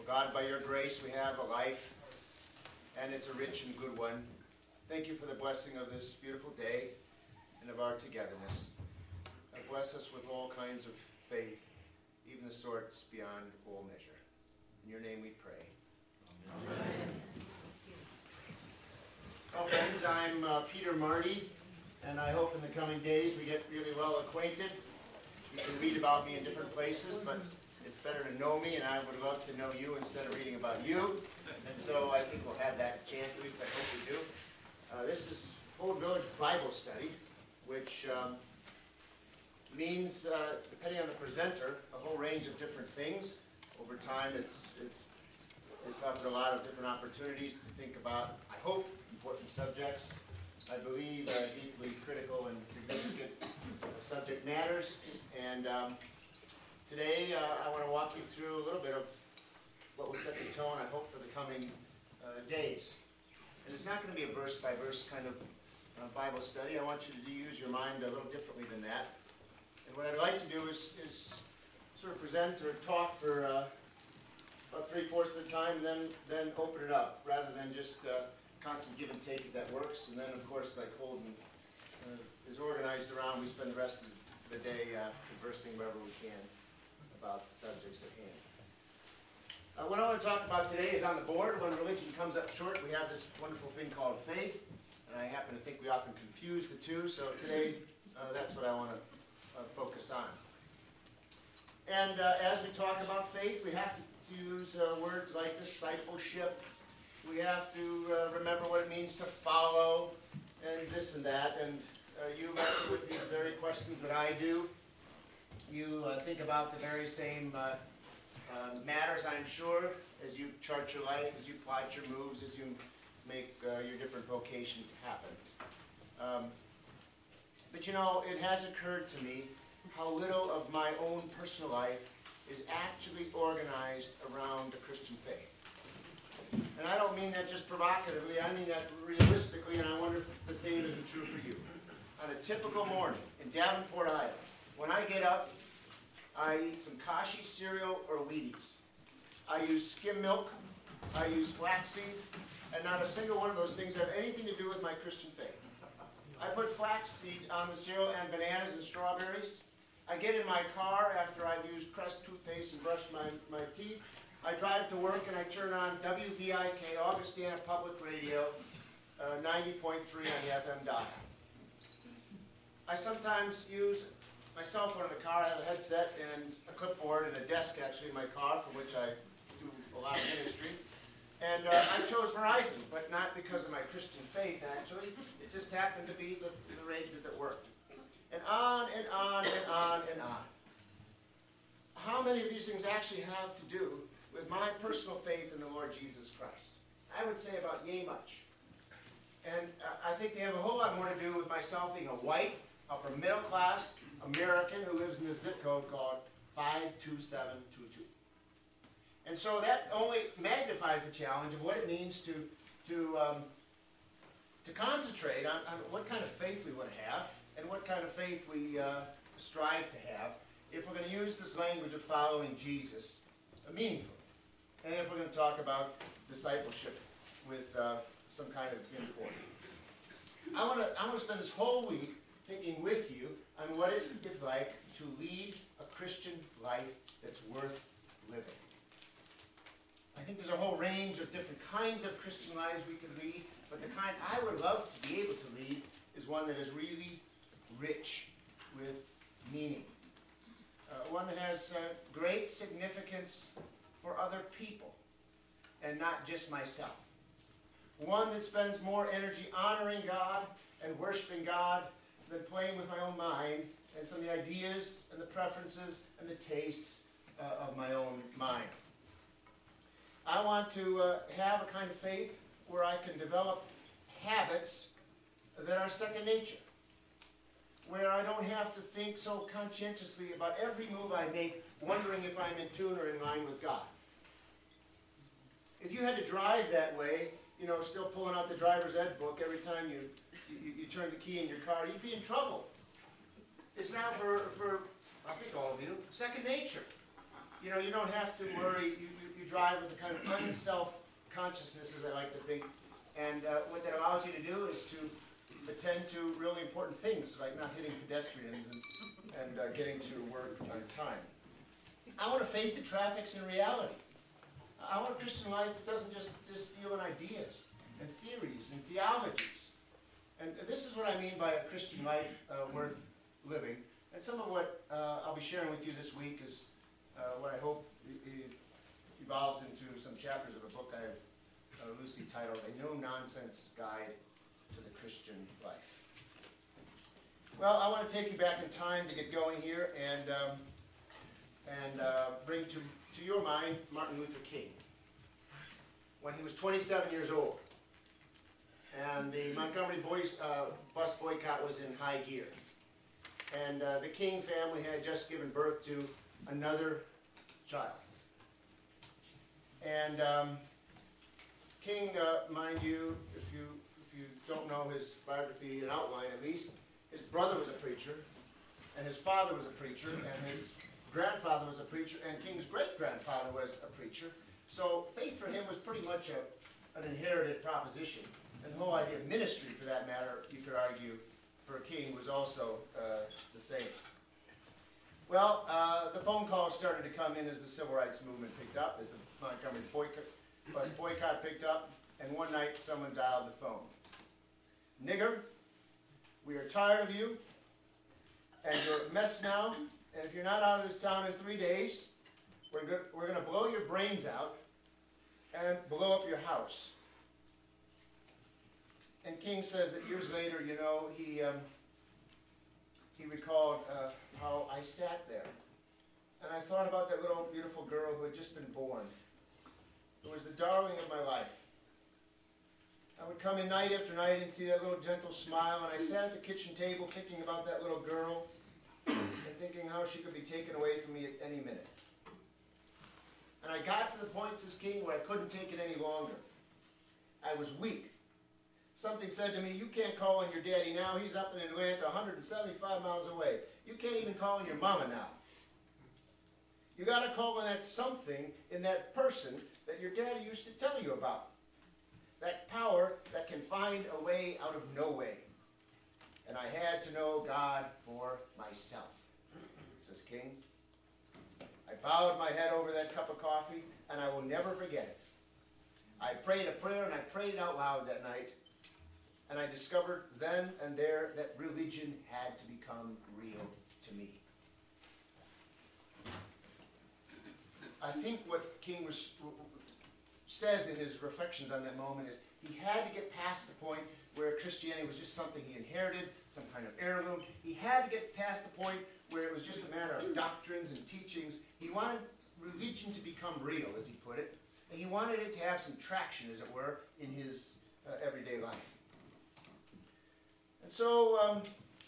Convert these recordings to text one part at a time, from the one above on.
God, by your grace we have a life, and it's a rich and good one. Thank you for the blessing of this beautiful day and of our togetherness. Bless us with all kinds of faith, even the sorts beyond all measure. In your name we pray. Amen. Well, friends, I'm Peter Marty, and I hope in the coming days we get really well acquainted. You can read about me in different places, but it's better to know me, and I would love to know you instead of reading about you. And so I think we'll have that chance, at least I hope we do. This is Old Village Bible Study, which means, depending on the presenter, a whole range of different things. Over time, it's offered a lot of different opportunities to think about, I hope, important subjects. I believe deeply critical and significant subject matters. And today, I want to walk you through a little bit of what will set the tone, I hope, for the coming days. And it's not going to be a verse-by-verse kind of Bible study. I want you to use your mind a little differently than that. And what I'd like to do is sort of present or talk for about 3/4 of the time, and then open it up, rather than just constant give and take if that works. And then, of course, like Holden is organized around, we spend the rest of the day conversing wherever we can about the subjects at hand. What I want to talk about today is on the board. When religion comes up short, we have this wonderful thing called faith, and I happen to think we often confuse the two, so today that's what I want to focus on. And as we talk about faith, we have to use words like discipleship. We have to remember what it means to follow, and this and that. And you wrestle with these very questions that I do. You think about the very same matters, I'm sure, as you chart your life, as you plot your moves, as you make your different vocations happen. But you know, it has occurred to me how little of my own personal life is actually organized around the Christian faith. And I don't mean that just provocatively, I mean that realistically, and I wonder if the same isn't true for you. On a typical morning in Davenport, Iowa, when I get up, I eat some Kashi cereal or Wheaties. I use skim milk, I use flaxseed, and not a single one of those things have anything to do with my Christian faith. I put flaxseed on the cereal and bananas and strawberries. I get in my car after I've used Crest toothpaste and brushed my teeth. I drive to work and I turn on WVIK, Augustana Public Radio, 90.3 on the FM dial. I sometimes use my cell phone in the car. I have a headset and a clipboard and a desk actually in my car, for which I do a lot of ministry. And I chose Verizon, but not because of my Christian faith, actually. It just happened to be the arrangement that worked. And on and on and on and on. How many of these things actually have to do with my personal faith in the Lord Jesus Christ? I would say about yay much. And I think they have a whole lot more to do with myself being a white, upper middle class American who lives in the zip code called 52722. And so that only magnifies the challenge of what it means to concentrate on what kind of faith we want to have and what kind of faith we strive to have if we're going to use this language of following Jesus meaningfully. And if we're going to talk about discipleship with some kind of import. I want to spend this whole week thinking with you on what it is like to lead a Christian life that's worth living. I think there's a whole range of different kinds of Christian lives we can lead, but the kind I would love to be able to lead is one that is really rich with meaning. One that has great significance for other people and not just myself. One that spends more energy honoring God and worshiping God than playing with my own mind and some of the ideas and the preferences and the tastes of my own mind. I want to have a kind of faith where I can develop habits that are second nature, where I don't have to think so conscientiously about every move I make, wondering if I'm in tune or in line with God. If you had to drive that way, still pulling out the driver's ed book every time you turn the key in your car, you'd be in trouble. It's now for I think all of you, second nature. you know, you don't have to worry. You drive with a kind of unself-consciousness, as I like to think. And what that allows you to do is to attend to really important things, like not hitting pedestrians and getting to work on time. I want a faith that traffics in reality. I want a Christian life that doesn't just deal in ideas and theories and theologies. And this is what I mean by a Christian life worth living. And some of what I'll be sharing with you this week is what I hope evolves into some chapters of a book I have loosely titled A No-Nonsense Guide to the Christian Life. Well, I want to take you back in time to get going here and bring to your mind Martin Luther King. When he was 27 years old, and the Montgomery bus boycott was in high gear. And the King family had just given birth to another child. And King, mind you, if you don't know his biography in outline at least, his brother was a preacher, and his father was a preacher, and his grandfather was a preacher, and King's great-grandfather was a preacher. So faith for him was pretty much an inherited proposition. And the whole idea of ministry, for that matter, you could argue, for King was also the same. Well, the phone calls started to come in as the civil rights movement picked up, as the Montgomery bus boycott picked up, and one night someone dialed the phone. Nigger, we are tired of you, and you're a mess now, and if you're not out of this town in 3 days, we're going to blow your brains out and blow up your house. And King says that years later, you know, he recalled how I sat there. And I thought about that little beautiful girl who had just been born, who was the darling of my life. I would come in night after night and see that little gentle smile, and I sat at the kitchen table thinking about that little girl and thinking how she could be taken away from me at any minute. And I got to the point, says King, where I couldn't take it any longer. I was weak. Something said to me, you can't call on your daddy now. He's up in Atlanta, 175 miles away. You can't even call on your mama now. You got to call on that something in that person that your daddy used to tell you about. That power that can find a way out of no way. And I had to know God for myself, says King. I bowed my head over that cup of coffee, and I will never forget it. I prayed a prayer, and I prayed it out loud that night. And I discovered then and there that religion had to become real to me. I think what King says in his reflections on that moment is he had to get past the point where Christianity was just something he inherited, some kind of heirloom. He had to get past the point where it was just a matter of doctrines and teachings. He wanted religion to become real, as he put it. And he wanted it to have some traction, as it were, in his everyday life. And so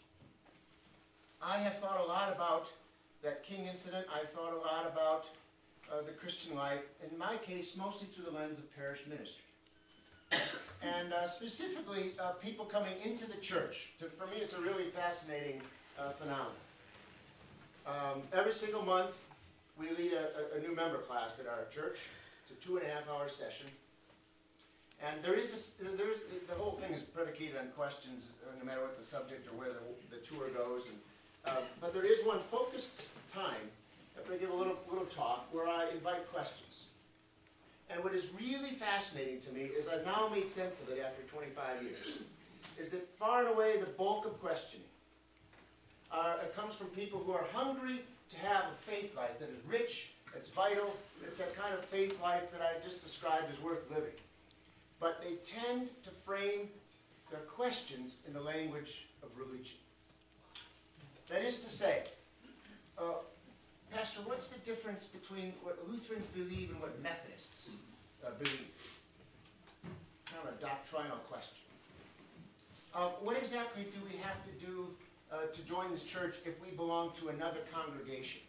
I have thought a lot about that King incident. I've thought a lot about the Christian life, in my case, mostly through the lens of parish ministry. And specifically, people coming into the church. For me, it's a really fascinating phenomenon. Every single month, we lead a new member class at our church. It's a 2.5-hour session. And the whole thing is predicated on questions, no matter what the subject or where the tour goes. But there is one focused time, after I give a little talk, where I invite questions. And what is really fascinating to me is I've now made sense of it after 25 years, is that far and away the bulk of questioning it comes from people who are hungry to have a faith life that is rich, that's vital, it's that kind of faith life that I just described as worth living. But they tend to frame their questions in the language of religion. That is to say, Pastor, what's the difference between what Lutherans believe and what Methodists believe? Kind of a doctrinal question. What exactly do we have to do to join this church if we belong to another congregation?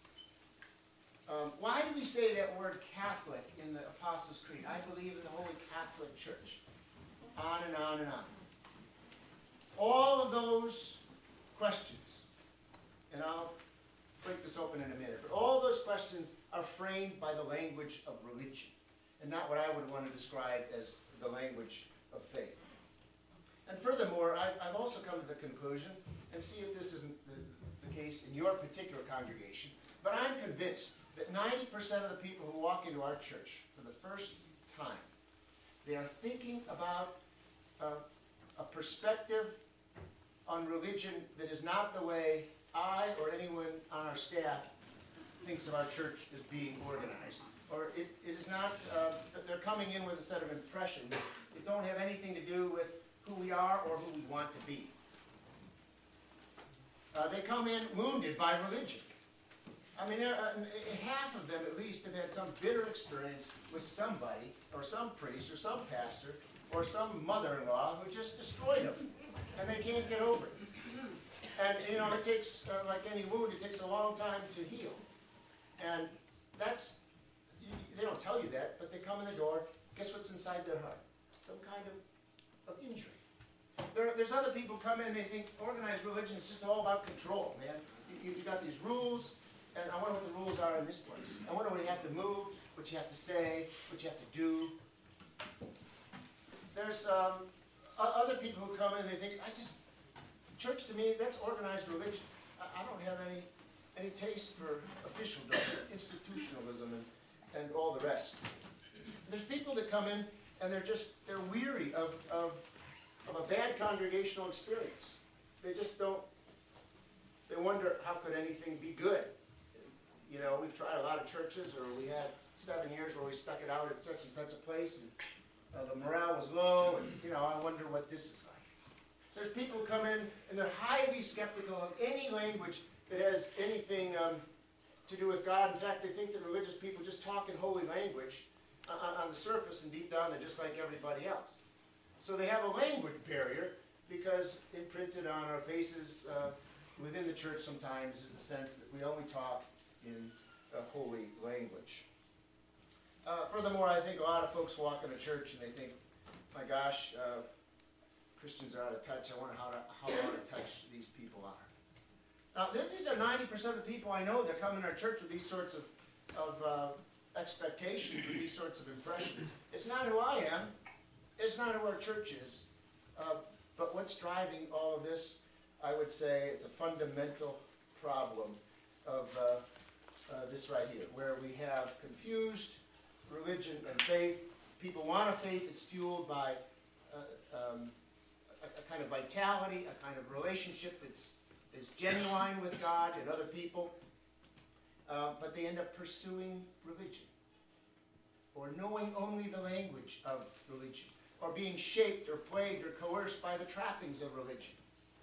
Why do we say that word Catholic in the Apostles' Creed? I believe in the Holy Catholic Church. On and on and on. All of those questions, and I'll break this open in a minute, but all those questions are trained by the language of religion, and not what I would want to describe as the language of faith. And furthermore, I've also come to the conclusion, and see if this isn't the case in your particular congregation, but I'm convinced that 90% of the people who walk into our church for the first time, they are thinking about a perspective on religion that is not the way I or anyone on our staff thinks of our church as being organized. Or it is not, that they're coming in with a set of impressions that don't have anything to do with who we are or who we want to be. They come in wounded by religion. I mean, half of them at least have had some bitter experience with somebody, or some priest, or some pastor, or some mother-in-law who just destroyed them, and they can't get over it. And, you know, it takes, like any wound, it takes a long time to heal. And that's, they don't tell you that, but they come in the door, guess what's inside their heart? Some kind of injury. There's other people come in, they think organized religion is just all about control, man. You got these rules, and I wonder what the rules are in this place. I wonder what you have to move, what you have to say, what you have to do. There's other people who come in, they think, church to me, that's organized religion. I don't have any taste for officialdom, institutionalism, and all the rest. There's people that come in, and they're weary of a bad congregational experience. They just don't, they wonder, how could anything be good? You know, we've tried a lot of churches, or we had 7 years where we stuck it out at such and such a place, and the morale was low, and, you know, I wonder what this is like. There's people who come in, and they're highly skeptical of any language that has anything to do with God. In fact, they think that religious people just talk in holy language on the surface, and deep down they're just like everybody else. So they have a language barrier, because imprinted on our faces within the church sometimes is the sense that we only talk in a holy language. Furthermore, I think a lot of folks walk in a church and they think, my gosh, Christians are out of touch. I wonder how out of touch these people are. Now, these are 90% of the people I know that come in our church with these sorts of expectations, with these sorts of impressions. It's not who I am. It's not who our church is. But what's driving all of this, I would say it's a fundamental problem of this right here, where we have confused religion and faith. People want a faith that's fueled by a kind of vitality, a kind of relationship that's genuine with God and other people, but they end up pursuing religion, or knowing only the language of religion, or being shaped or plagued or coerced by the trappings of religion.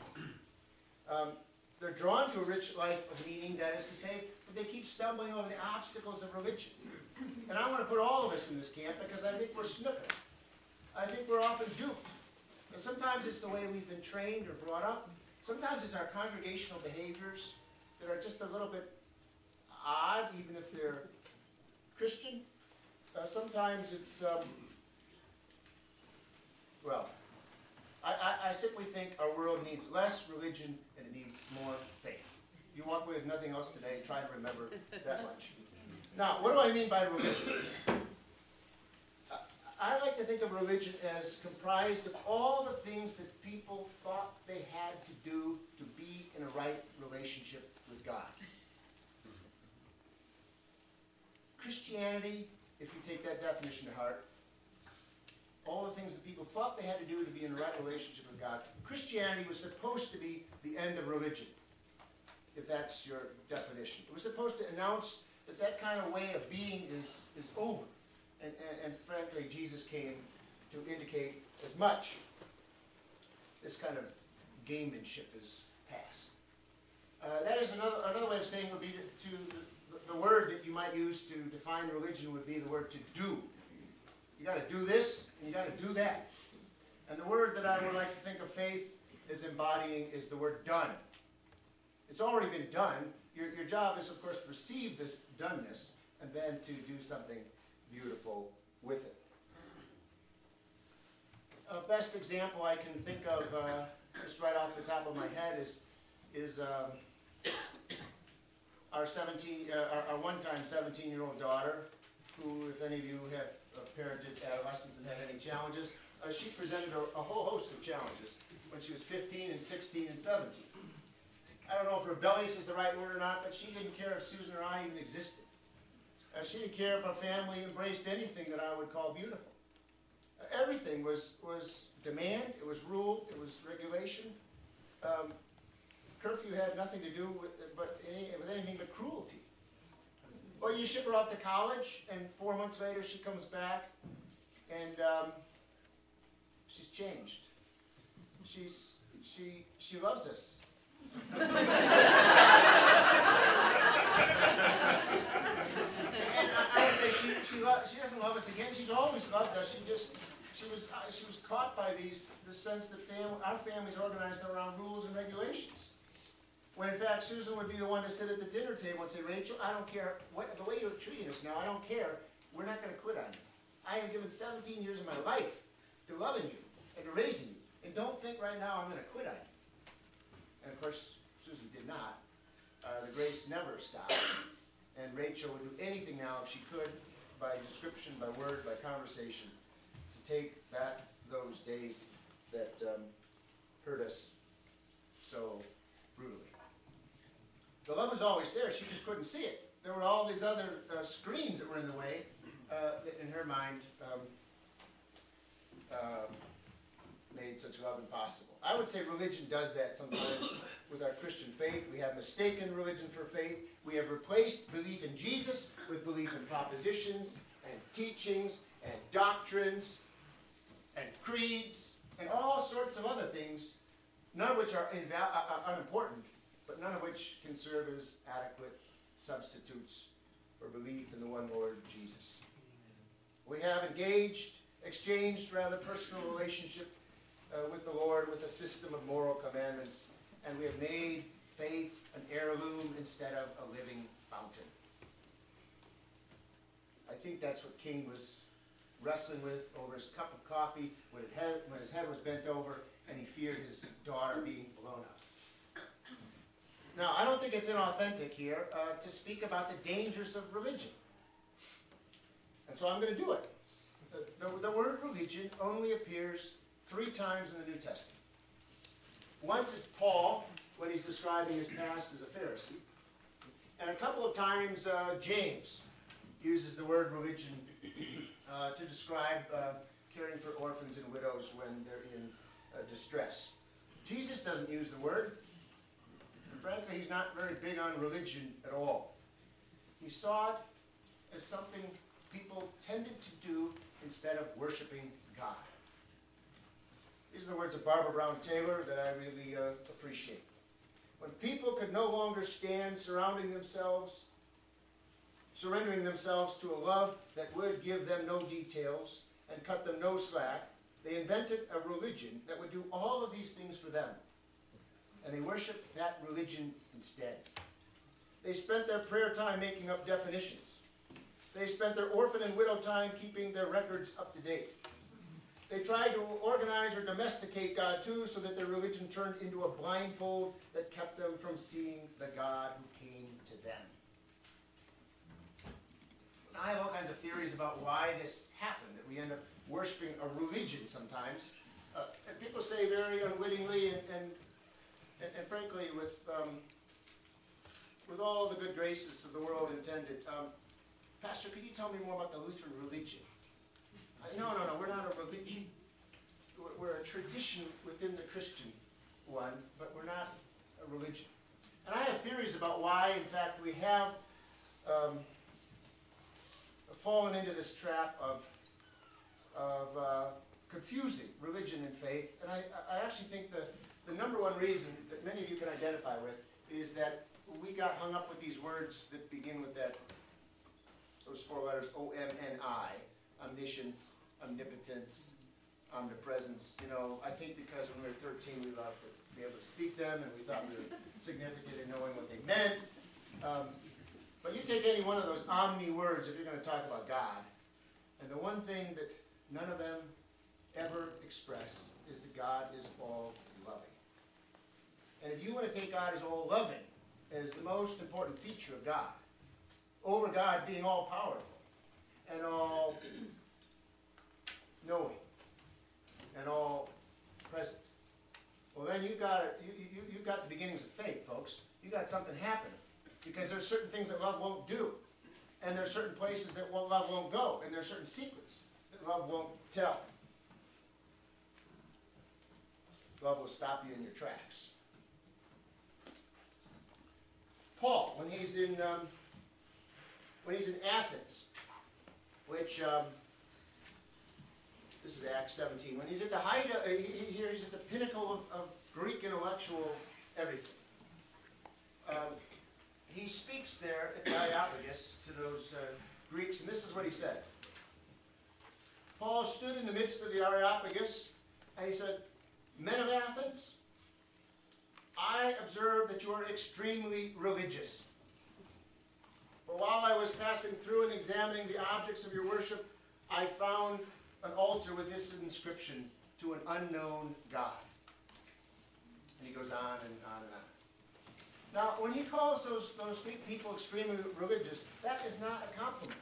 They're drawn to a rich life of meaning, that is to say, but they keep stumbling over the obstacles of religion. And I want to put all of us in this camp because I think we're snookered. I think we're often duped. And sometimes it's the way we've been trained or brought up. Sometimes it's our congregational behaviors that are just a little bit odd, even if they're Christian. Sometimes it's, I simply think our world needs less religion and it needs more faith. You walk away with nothing else today, try to remember that much. Now, what do I mean by religion? I like to think of religion as comprised of all the things that people thought they had to do to be in a right relationship with God. Christianity, if you take that definition to heart, all the things that people thought they had to do to be in a right relationship with God, Christianity was supposed to be the end of religion, if that's your definition. It was supposed to announce that that kind of way of being is over. And frankly, Jesus came to indicate as much. This kind of gamemanship is past. That is another way of saying would be the word that you might use to define religion would be the word to do. You got to do this, and you got to do that. And the word that I would like to think of faith as embodying is the word done. It's already been done. Your job is, of course, to receive this doneness and then to do something beautiful with it. A best example I can think of, just right off the top of my head, is our one-time 17-year-old daughter, who, if any of you have parented adolescents and had any challenges, she presented a whole host of challenges when she was 15 and 16 and 17. I don't know if rebellious is the right word or not, but she didn't care if Susan or I even existed. She didn't care if our family embraced anything that I would call beautiful. Everything was demand, it was rule, it was regulation. Curfew had nothing to do with anything but cruelty. Well, you ship her off to college, and 4 months later she comes back, and she's changed. She loves us. And I would say she doesn't love us again. She's always loved us. She was caught by the sense that our family's organized around rules and regulations. When in fact Susan would be the one to sit at the dinner table and say, Rachel, I don't care the way you're treating us now. I don't care. We're not going to quit on you. I have given 17 years of my life to loving you and to raising you, and don't think right now I'm going to quit on you. And of course, Susan did not. The grace never stopped. And Rachel would do anything now if she could, by description, by word, by conversation, to take back those days that hurt us so brutally. The love was always there. She just couldn't see it. There were all these other screens that were in the way that, in her mind, made such love impossible. I would say religion does that sometimes with our Christian faith. We have mistaken religion for faith. We have replaced belief in Jesus with belief in propositions and teachings and doctrines and creeds and all sorts of other things, none of which are unimportant, but none of which can serve as adequate substitutes for belief in the one Lord Jesus. We have exchanged rather personal relationship with the Lord with a system of moral commandments, and we have made faith an heirloom instead of a living fountain. I think that's what King was wrestling with over his cup of coffee when his head was bent over and he feared his daughter being blown up. Now, I don't think it's inauthentic here to speak about the dangers of religion. And so I'm going to do it. The word religion only appears 3 times in the New Testament. Once it's Paul, when he's describing his past as a Pharisee. And a couple of times James uses the word religion to describe caring for orphans and widows when they're in distress. Jesus doesn't use the word. And frankly, he's not very big on religion at all. He saw it as something people tended to do instead of worshiping God. These are the words of Barbara Brown Taylor that I really appreciate. When people could no longer stand surrendering themselves to a love that would give them no details and cut them no slack, they invented a religion that would do all of these things for them. And they worshiped that religion instead. They spent their prayer time making up definitions. They spent their orphan and widow time keeping their records up to date. They tried to organize or domesticate God too, so that their religion turned into a blindfold that kept them from seeing the God who came to them. I have all kinds of theories about why this happened, that we end up worshiping a religion sometimes. And people say very unwittingly and frankly with all the good graces of the world intended, Pastor, could you tell me more about the Lutheran religion? No, we're not a religion. We're a tradition within the Christian one, but we're not a religion. And I have theories about why, in fact, we have fallen into this trap of confusing religion and faith. And I actually think the number one reason that many of you can identify with is that we got hung up with these words that begin with those 4 letters, O-M-N-I, omniscience, omnipotence, omnipresence. I think because when we were 13 we loved to be able to speak them and we thought we were significant in knowing what they meant. But you take any one of those omni words if you're going to talk about God, and the one thing that none of them ever express is that God is all loving. And if you want to take God as all loving, as the most important feature of God, over God being all powerful and all knowing and all present. Well, then you've got the beginnings of faith, folks. You've got something happening, because there's certain things that love won't do, and there's certain places that love won't go, and there's certain secrets that love won't tell. Love will stop you in your tracks. Paul, when he's in Athens, which this is Acts 17. When he's at the height of, he's at the pinnacle of Greek intellectual everything. He speaks there at the Areopagus to those Greeks, and this is what he said. Paul stood in the midst of the Areopagus, and he said, "Men of Athens, I observe that you are extremely religious. For while I was passing through and examining the objects of your worship, I found an altar with this inscription, 'To an unknown God.'" And he goes on and on and on. Now, when he calls those people extremely religious, that is not a compliment.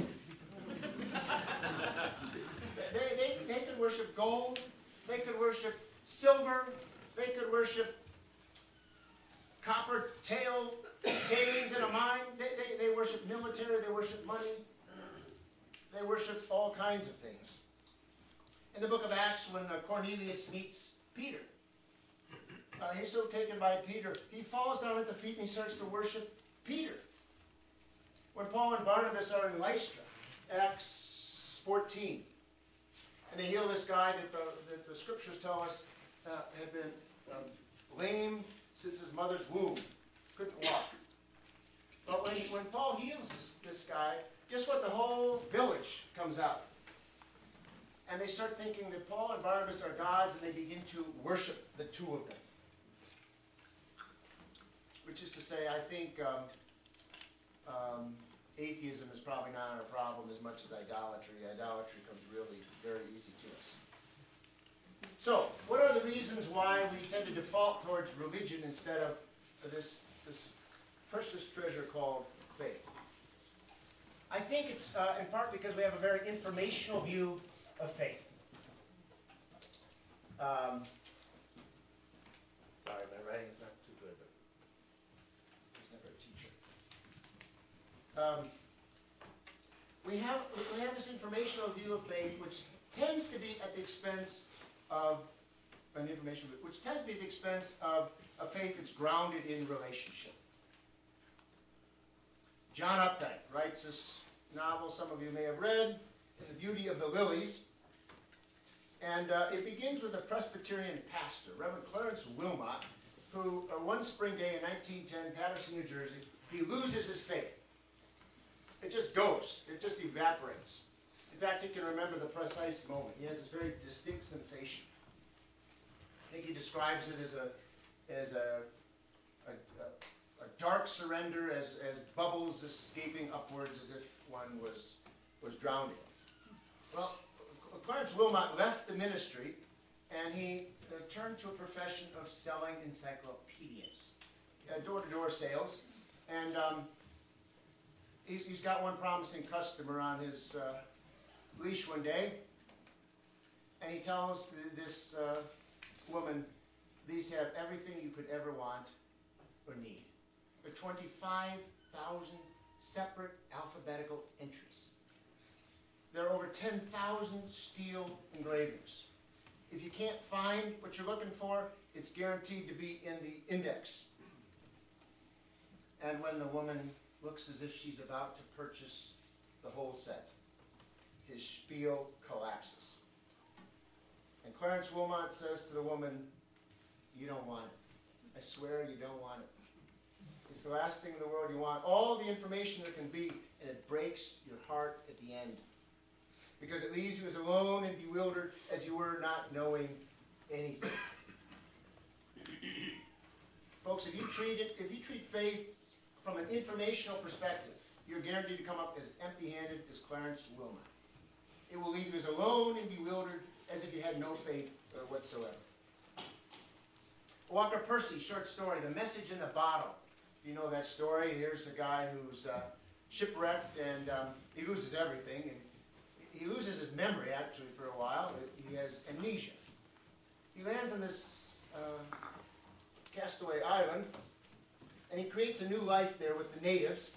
They could worship gold, they could worship silver, they could worship copper tailings in a mine, they worship military, they worship money, they worship all kinds of things. In the book of Acts, when Cornelius meets Peter, he's so taken by Peter, he falls down at the feet and he starts to worship Peter. When Paul and Barnabas are in Lystra, Acts 14, and they heal this guy that the scriptures tell us had been lame since his mother's womb, couldn't walk. But when Paul heals this guy, guess what? The whole village comes out. And they start thinking that Paul and Barnabas are gods, and they begin to worship the two of them. Which is to say, I think atheism is probably not a problem as much as idolatry. Idolatry comes really very easy to us. So, what are the reasons why we tend to default towards religion instead of this precious treasure called faith? I think it's in part because we have a very informational view of faith. Sorry, my writing is not too good, but I was never a teacher. We have this informational view of faith, which tends to be at the expense of a faith that's grounded in relationship. John Updike writes this novel some of you may have read, The Beauty of the Lilies. And it begins with a Presbyterian pastor, Reverend Clarence Wilmot, who one spring day in 1910, Paterson, New Jersey, he loses his faith. It just goes. It just evaporates. In fact, he can remember the precise moment. He has this very distinct sensation. I think he describes it as a dark surrender, as bubbles escaping upwards as if one was drowning. Well, Clarence Wilmot left the ministry, and he turned to a profession of selling encyclopedias, door-to-door sales. And he's got one promising customer on his leash one day, and he tells this woman, these have everything you could ever want or need. There are 25,000 separate alphabetical entries. There are over 10,000 steel engravings. If you can't find what you're looking for, it's guaranteed to be in the index. And when the woman looks as if she's about to purchase the whole set, his spiel collapses. And Clarence Wilmot says to the woman, "You don't want it. I swear you don't want it. It's the last thing in the world you want. All the information there can be, and it breaks your heart at the end. Because it leaves you as alone and bewildered as you were not knowing anything." Folks, if you treat faith from an informational perspective, you're guaranteed to come up as empty-handed as Clarence Wilmot. It will leave you as alone and bewildered as if you had no faith whatsoever. Walker Percy's short story, The Message in the Bottle, You know that story. Here's a guy who's shipwrecked, and he loses everything. And he loses his memory, actually, for a while. He has amnesia. He lands on this castaway island, and he creates a new life there with the natives.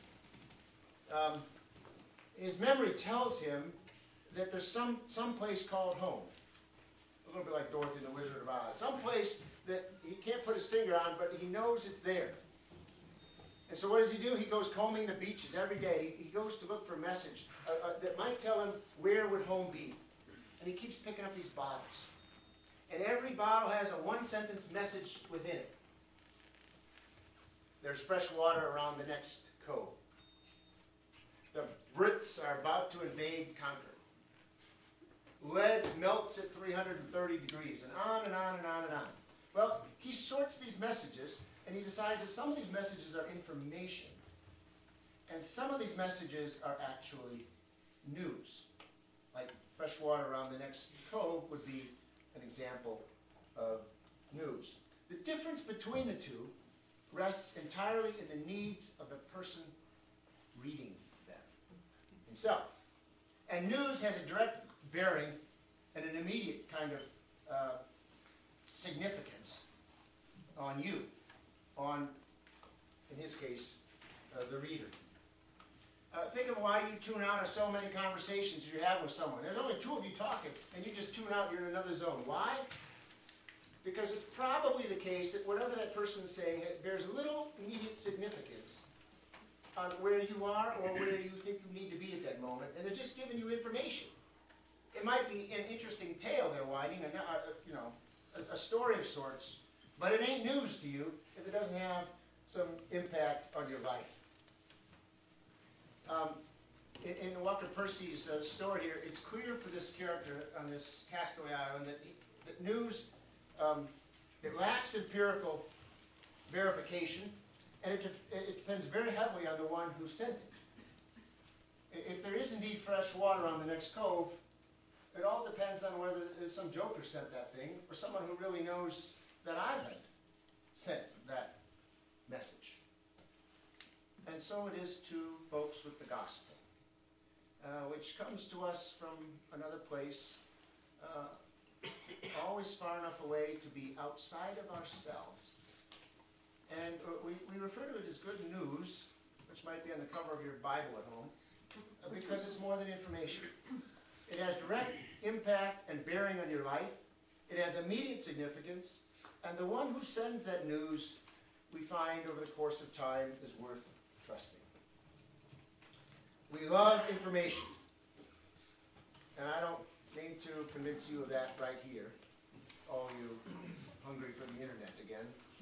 His memory tells him that there's some place called home. A little bit like Dorothy and the Wizard of Oz. Some place that he can't put his finger on, but he knows it's there. And so what does he do? He goes combing the beaches every day. He goes to look for a message that might tell him where would home be. And he keeps picking up these bottles. And every bottle has a one-sentence message within it. There's fresh water around the next cove. The Brits are about to invade Concord. Lead melts at 330 degrees, and on and on and on and on. Well, he sorts these messages, and he decides that some of these messages are information, and some of these messages are actually news. Like fresh water around the next cove would be an example of news. The difference between the two rests entirely in the needs of the person reading them himself. And news has a direct bearing and an immediate kind of significance on you, on, in his case, the reader. Think of why you tune out of so many conversations you have with someone. There's only two of you talking, and you just tune out, you're in another zone. Why? Because it's probably the case that whatever that person is saying bears little immediate significance on where you are or where you think you need to be at that moment, and they're just giving you information. It might be an interesting tale they're winding, a story of sorts, but it ain't news to you if it doesn't have some impact on your life. In Walter Percy's story here, it's clear for this character on this castaway island that news, it lacks empirical verification, and it depends very heavily on the one who sent it. If there is indeed fresh water on the next cove, it all depends on whether some joker sent that thing or someone who really knows that island sent that message. And so it is to folks with the gospel, which comes to us from another place, always far enough away to be outside of ourselves. And we refer to it as good news, which might be on the cover of your Bible at home, because it's more than information. It has direct impact and bearing on your life. It has immediate significance. And the one who sends that news, we find over the course of time, is worth trusting. We love information. And I don't mean to convince you of that right here, all you hungry for the internet again.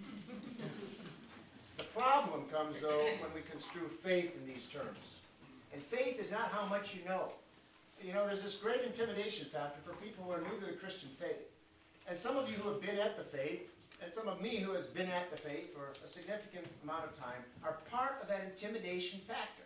The problem comes, though, when we construe faith in these terms. And faith is not how much you know. You know, there's this great intimidation factor for people who are new to the Christian faith. And some of you who have been at the faith, and some of me who has been at the faith for a significant amount of time, are part of that intimidation factor.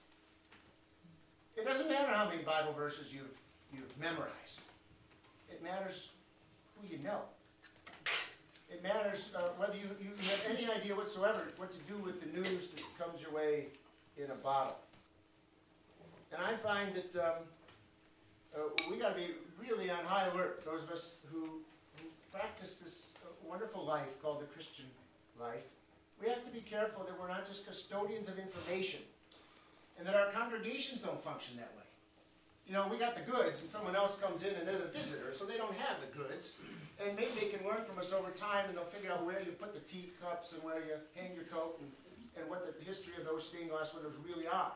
It doesn't matter how many Bible verses you've memorized. It matters who you know. It matters whether you have any idea whatsoever what to do with the news that comes your way in a bottle. And I find that we got to be really on high alert, those of us who practice this wonderful life called the Christian life. We have to be careful that we're not just custodians of information, and that our congregations don't function that way. You know, we got the goods, and someone else comes in and they're the visitor, so they don't have the goods. And maybe they can learn from us over time, and they'll figure out where you put the teacups and where you hang your coat and what the history of those stained glass windows really are.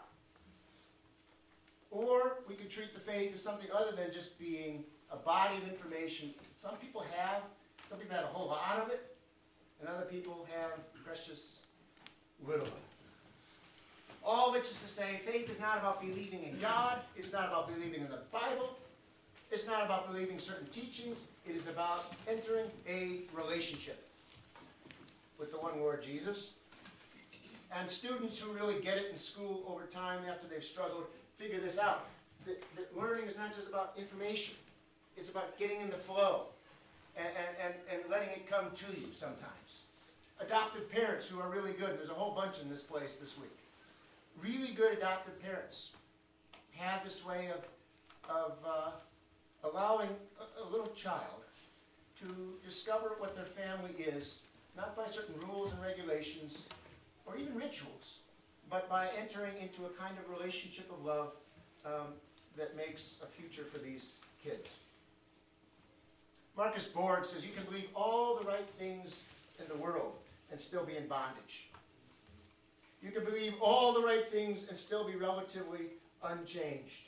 Or we could treat the faith as something other than just being a body of information. Some people have a whole lot of it, and other people have precious little of it. All which is to say, faith is not about believing in God. It's not about believing in the Bible. It's not about believing certain teachings. It is about entering a relationship with the one Lord Jesus. And students who really get it in school over time after they've struggled figure this out. That learning is not just about information. It's about getting in the flow and letting it come to you sometimes. adoptive parents who are really good. There's a whole bunch in this place this week. Really good adoptive parents have this way of allowing a little child to discover what their family is, not by certain rules and regulations or even rituals, but by entering into a kind of relationship of love that makes a future for these kids. Marcus Borg says you can believe all the right things in the world and still be in bondage. You can believe all the right things and still be relatively unchanged.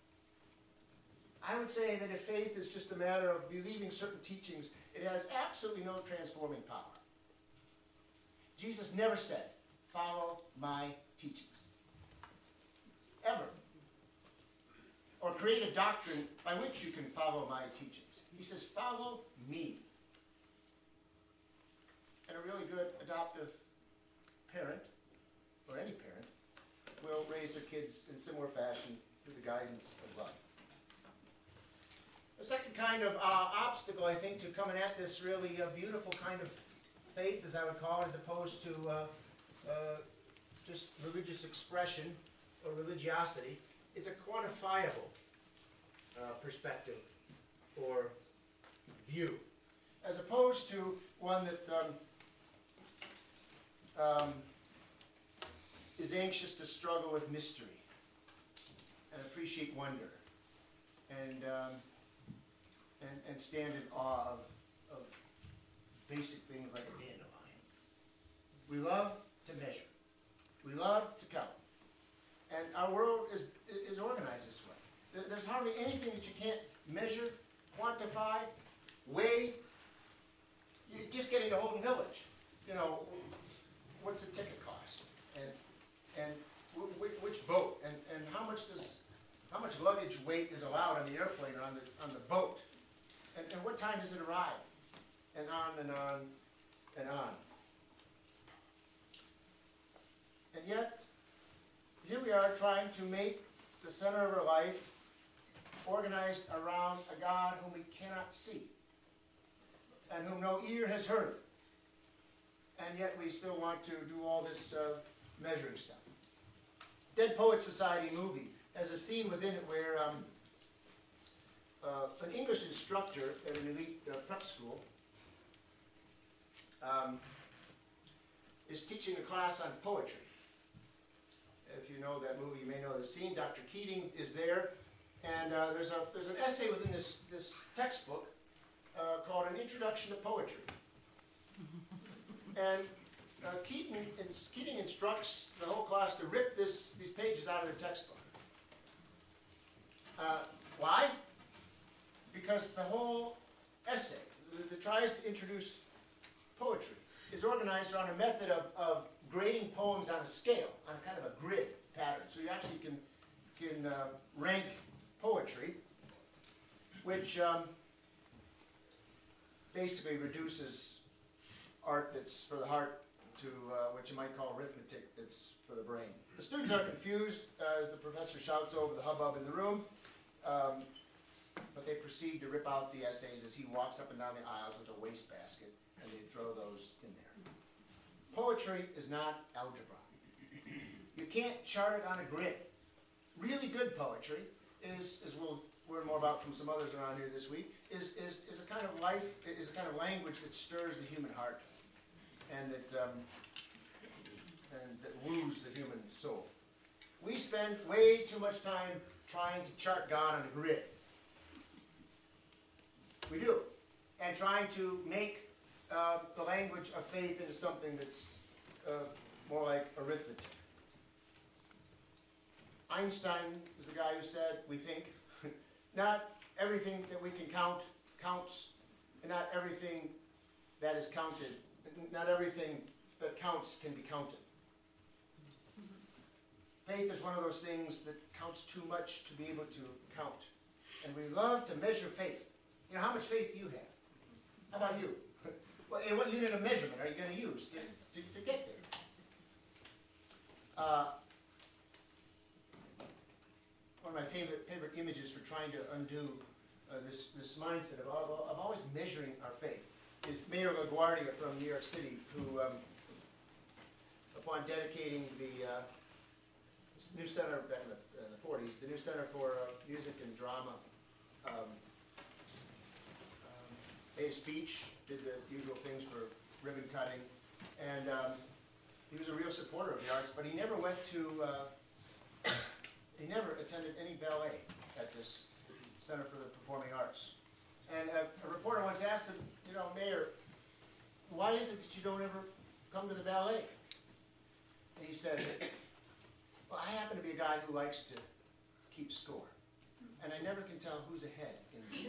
I would say that if faith is just a matter of believing certain teachings, it has absolutely no transforming power. Jesus never said, "Follow my teachings." Ever. Or create a doctrine by which you can follow my teachings. He says, "Follow me." And a really good adoptive parent, or any parent, will raise their kids in similar fashion through the guidance of love. The second kind of obstacle, I think, to coming at this really beautiful kind of faith, as I would call it, as opposed to just religious expression or religiosity, is a quantifiable perspective or view, as opposed to one that is anxious to struggle with mystery and appreciate wonder and stand in awe of basic things like a dandelion. We love to measure. We love to count. And our world is organized this way. There's hardly anything that you can't measure, quantify, weigh. You're just getting to Holden Village. You know, what's the ticket cost? And which boat? And how much luggage weight is allowed on the airplane or on the boat? And what time does it arrive? And on and on and on. And yet, here we are trying to make the center of our life organized around a God whom we cannot see and whom no ear has heard. And yet we still want to do all this measuring stuff. Dead Poets Society movie has a scene within it where an English instructor at an elite prep school is teaching a class on poetry. If you know that movie, you may know the scene. Dr. Keating is there, and there's an essay within this textbook called An Introduction to Poetry. And Keating instructs the whole class to rip these pages out of their textbook. Why? Because the whole essay that tries to introduce poetry is organized around a method of grading poems on a scale, on a kind of a grid pattern. So you actually can rank poetry, which basically reduces art that's for the heart to what you might call arithmetic that's for the brain. The students are confused as the professor shouts over the hubbub in the room, but they proceed to rip out the essays as he walks up and down the aisles with a wastebasket, and they throw those in there. Poetry is not algebra. You can't chart it on a grid. Really good poetry is, as we'll learn more about from some others around here this week, is a kind of life, is a kind of language that stirs the human heart and that woos the human soul. We spend way too much time trying to chart God on a grid. We do. And trying to make the language of faith into something that's more like arithmetic. Einstein is the guy who said, we think, not everything that we can count counts, and not everything that is counted, not everything that counts can be counted. Faith is one of those things that counts too much to be able to count. And we love to measure faith. You know, how much faith do you have? How about you? Well, and what unit of measurement are you going to use to get there? One of my favorite images for trying to undo this mindset of always measuring our faith is Mayor LaGuardia from New York City, who upon dedicating the new center back in the 40s, the new Center for Music and Drama, made a speech, did the usual things for ribbon cutting, and he was a real supporter of the arts, but he never went to, he never attended any ballet at this Center for the Performing Arts. And a reporter once asked him, Mayor, why is it that you don't ever come to the ballet? And he said, well, I happen to be a guy who likes to keep score, and I never can tell who's ahead in the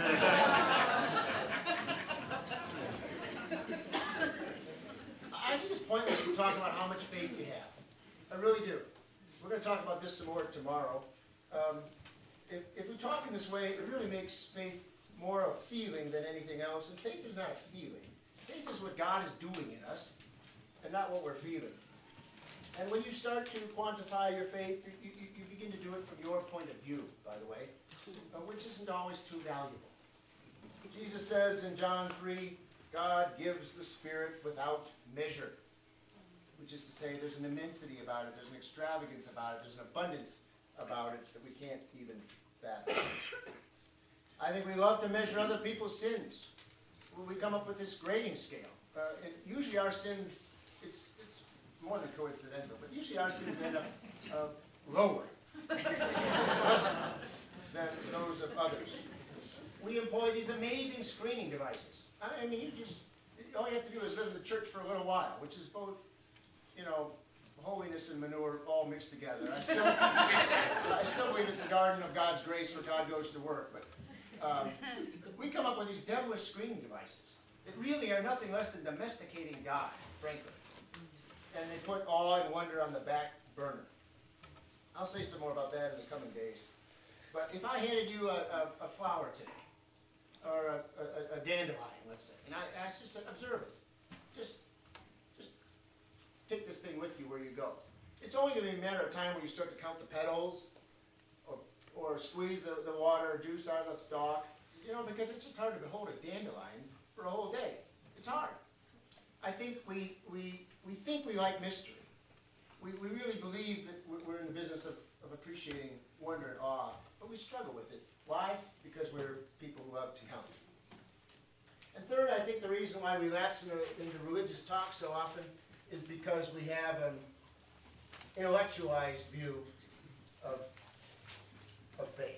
I think it's pointless to talk about how much faith you have. I really do. We're going to talk about this some more tomorrow. If we talk in this way, it really makes faith more a feeling than anything else. And faith is not a feeling. Faith is what God is doing in us, and not what we're feeling. And when you start to quantify your faith, you begin to do it from your point of view, by the way, which isn't always too valuable. Jesus says in John 3, God gives the Spirit without measure, which is to say there's an immensity about it, there's an extravagance about it, there's an abundance about it that we can't even fathom. I think we love to measure other people's sins. We come up with this grading scale. And usually our sins, it's more than coincidental, but usually our sins end up lower than those of others. We employ these amazing screening devices. I mean, all you have to do is live in the church for a little while, which is both, holiness and manure all mixed together. I still believe it's the garden of God's grace where God goes to work. But we come up with these devilish screening devices that really are nothing less than domesticating God, frankly. And they put awe and wonder on the back burner. I'll say some more about that in the coming days. But if I handed you a flower today, or a dandelion, let's say, and I just said, observe it. Just take this thing with you where you go. It's only going to be a matter of time when you start to count the petals, or squeeze the water or juice out of the stalk, because it's just hard to behold a dandelion for a whole day. It's hard. I think we think we like mystery. We really believe that we're in the business of appreciating wonder and awe, but we struggle with it. Why? Because we're people who love to count. And third, I think the reason why we lapse into religious talk so often is because we have an intellectualized view of faith.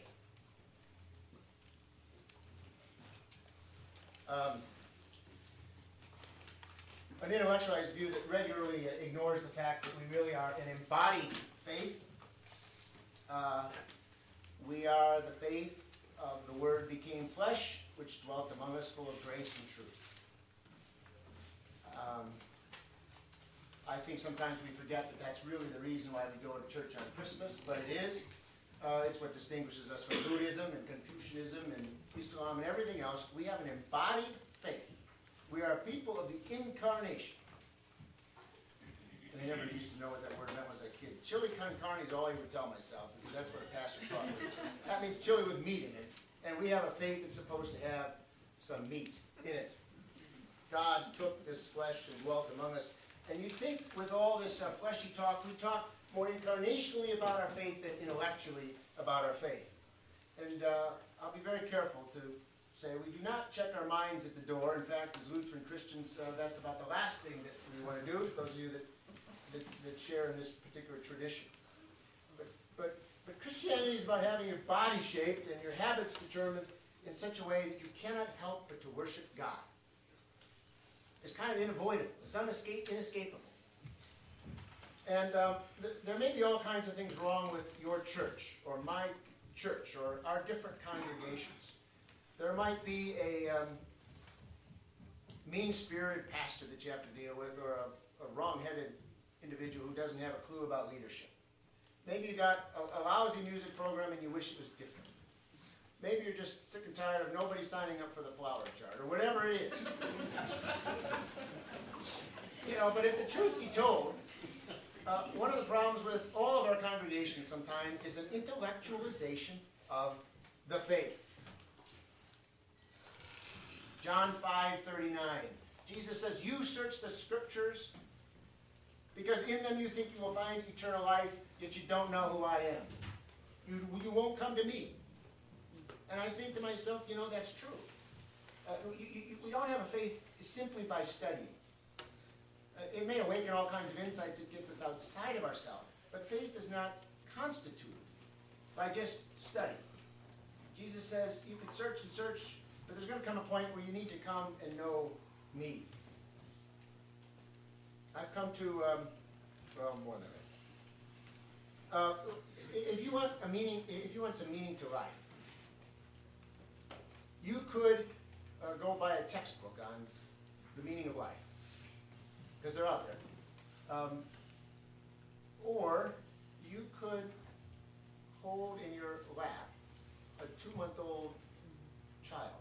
An intellectualized view that regularly ignores the fact that we really are an embodied faith. We are the faith of the Word became flesh, which dwelt among us full of grace and truth. I think sometimes we forget that that's really the reason why we go to church on Christmas, but it is. It's what distinguishes us from Buddhism and Confucianism and Islam and everything else. We have an embodied faith. We are a people of the incarnation. And I never used to know what that word meant when I was a kid. Chili con carne is all I would tell myself, because that's what a pastor taught me. That means chili with meat in it. And we have a faith that's supposed to have some meat in it. God took this flesh and dwelt among us. And you think with all this fleshy talk, we talk more incarnationally about our faith than intellectually about our faith. And I'll be very careful to say we do not check our minds at the door. In fact, as Lutheran Christians, that's about the last thing that we want to do, those of you that share in this particular tradition. But Christianity is about having your body shaped and your habits determined in such a way that you cannot help but to worship God. It's kind of unavoidable. It's inescapable. And there may be all kinds of things wrong with your church, or my church, or our different congregations. There might be a mean-spirited pastor that you have to deal with, or a wrong-headed individual who doesn't have a clue about leadership. Maybe you got a lousy music program and you wish it was different. Maybe you're just sick and tired of nobody signing up for the flower chart, or whatever it is. But if the truth be told, one of the problems with all of our congregations sometimes is an intellectualization of the faith. John 5:39. Jesus says, you search the scriptures Because in them you think you will find eternal life, yet you don't know who I am. You won't come to me. And I think to myself, that's true. We don't have a faith simply by studying. It may awaken all kinds of insights that gets us outside of ourselves. But faith is not constituted by just study. Jesus says you can search and search, but there's going to come a point where you need to come and know me. I've come to, more than that. If you want some meaning to life, you could go buy a textbook on the meaning of life, because they're out there. Or you could hold in your lap a 2-month-old child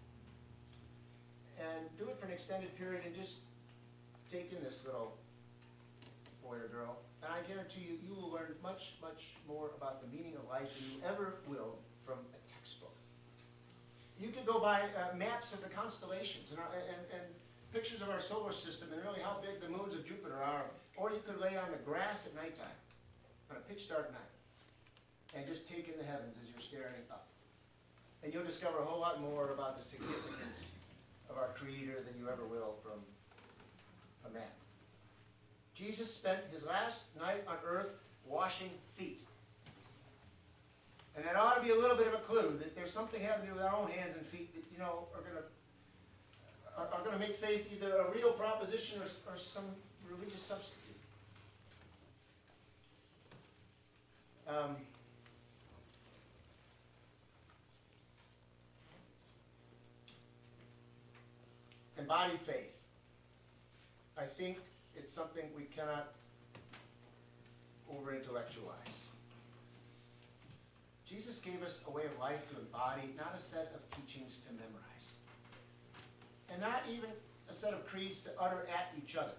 and do it for an extended period and just take in this little boy or girl. And I guarantee you, you will learn much, much more about the meaning of life than you ever will from a textbook. You could go buy maps of the constellations and pictures of our solar system and really how big the moons of Jupiter are. Or you could lay on the grass at nighttime, on a pitch dark night, and just take in the heavens as you're staring up. And you'll discover a whole lot more about the significance of our Creator than you ever will from a map. Jesus spent his last night on earth washing feet. And that ought to be a little bit of a clue that there's something happening with our own hands and feet that, are going to make faith either a real proposition or some religious substitute. Embodied faith. I think it's something we cannot over-intellectualize. Jesus gave us a way of life to embody, not a set of teachings to memorize. And not even a set of creeds to utter at each other.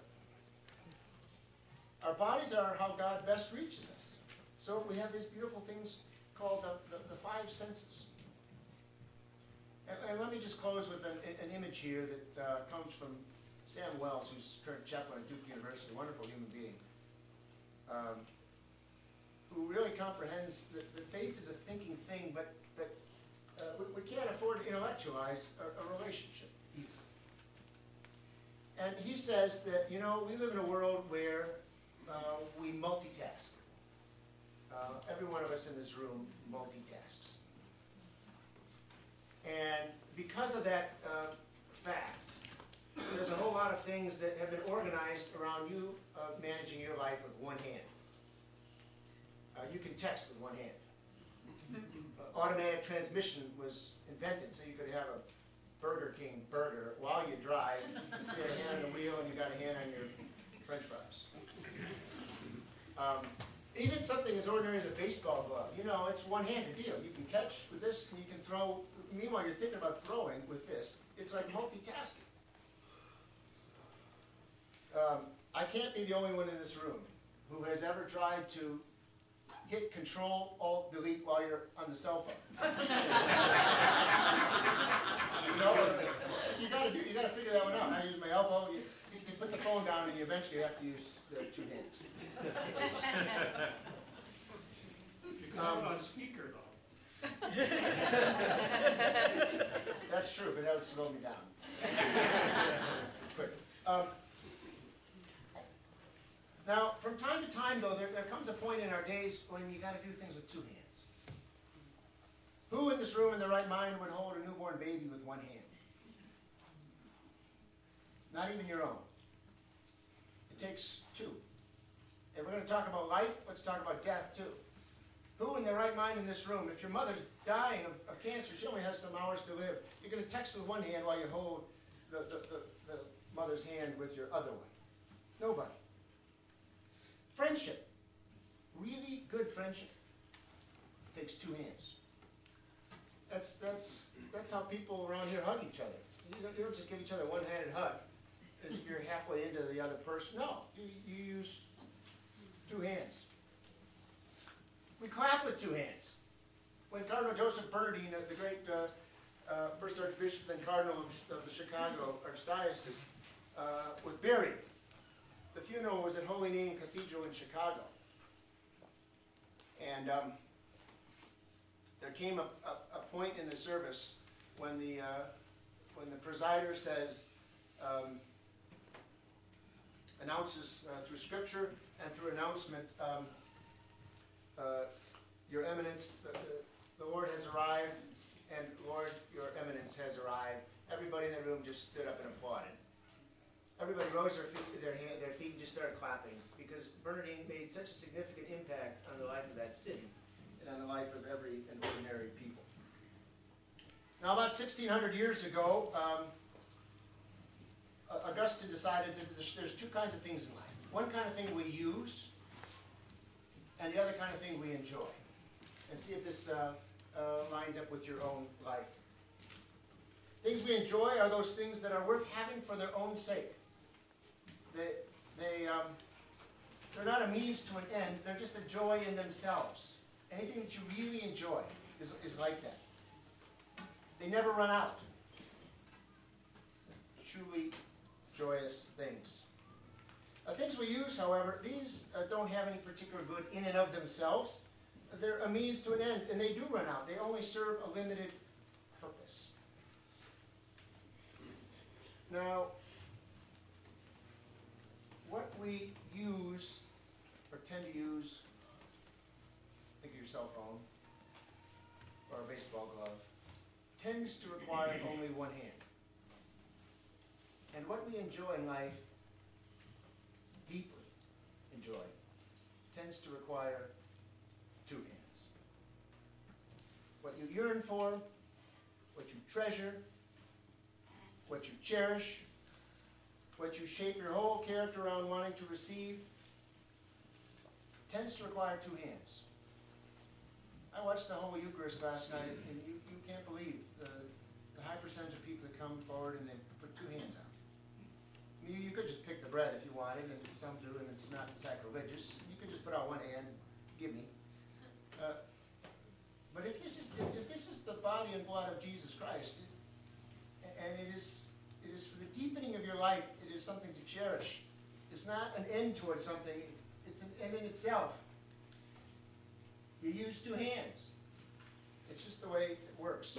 Our bodies are how God best reaches us. So we have these beautiful things called the five senses. And let me just close with an image here that comes from Sam Wells, who's current chaplain at Duke University, a wonderful human being, who really comprehends that faith is a thinking thing, but we can't afford to intellectualize a relationship either. And he says that, we live in a world where we multitask. Every one of us in this room multitasks. And because of that fact, there's a whole lot of things that have been organized around you managing your life with one hand. You can text with one hand. Automatic transmission was invented so you could have a Burger King burger while you drive. You got a hand on the wheel and you got a hand on your French fries. Even something as ordinary as a baseball glove, it's one-handed deal. You can catch with this and you can throw. Meanwhile, you're thinking about throwing with this. It's like multitasking. I can't be the only one in this room who has ever tried to hit Control, Alt, Delete while you're on the cell phone. You got to figure that one out. I use my elbow. You put the phone down, and you eventually have to use the two hands. You can have it on speaker, though. That's true, but that would slow me down. Quick. Now, from time to time, though, there comes a point in our days when you got to do things with two hands. Who in this room in their right mind would hold a newborn baby with one hand? Not even your own. It takes two. If we're going to talk about life, let's talk about death, too. Who in their right mind in this room, if your mother's dying of cancer, she only has some hours to live, you're going to text with one hand while you hold the mother's hand with your other one? Nobody. Friendship. Really good friendship takes two hands. That's how people around here hug each other. You don't just give each other a one-handed hug as if you're halfway into the other person. No, you use two hands. We clap with two hands. When Cardinal Joseph Bernardine, the great first Archbishop and Cardinal of the Chicago Archdiocese, was buried, the funeral was at Holy Name Cathedral in Chicago. And there came a point in the service when the presider says, announces through Scripture and through announcement, Your Eminence, the Lord has arrived, and Lord, Your Eminence has arrived. Everybody in the room just stood up and applauded. Everybody rose their feet and just started clapping, because Bernardine made such a significant impact on the life of that city and on the life of every and ordinary people. Now, about 1,600 years ago, Augustine decided that there's two kinds of things in life. One kind of thing we use, and the other kind of thing we enjoy. And see if this lines up with your own life. Things we enjoy are those things that are worth having for their own sake. They're not a means to an end, they're just a joy in themselves. Anything that you really enjoy is like that. They never run out. Truly joyous things. Things we use, however, these don't have any particular good in and of themselves. They're a means to an end, and they do run out. They only serve a limited purpose. Now, what we use, or tend to use, think of your cell phone, or a baseball glove, tends to require only one hand. And what we enjoy in life, deeply enjoy, tends to require two hands. What you yearn for, what you treasure, what you cherish, what you shape your whole character around wanting to receive, tends to require two hands. I watched the whole Eucharist last night, and you can't believe the high percentage of people that come forward and they put two hands out. You could just pick the bread if you wanted, and some do, and it's not sacrilegious. You could just put out one hand, give me. But if this is the body and blood of Jesus Christ, and it is for the deepening of your life, it is something to cherish. It's not an end towards something, it's an end in itself. You use two hands. It's just the way it works.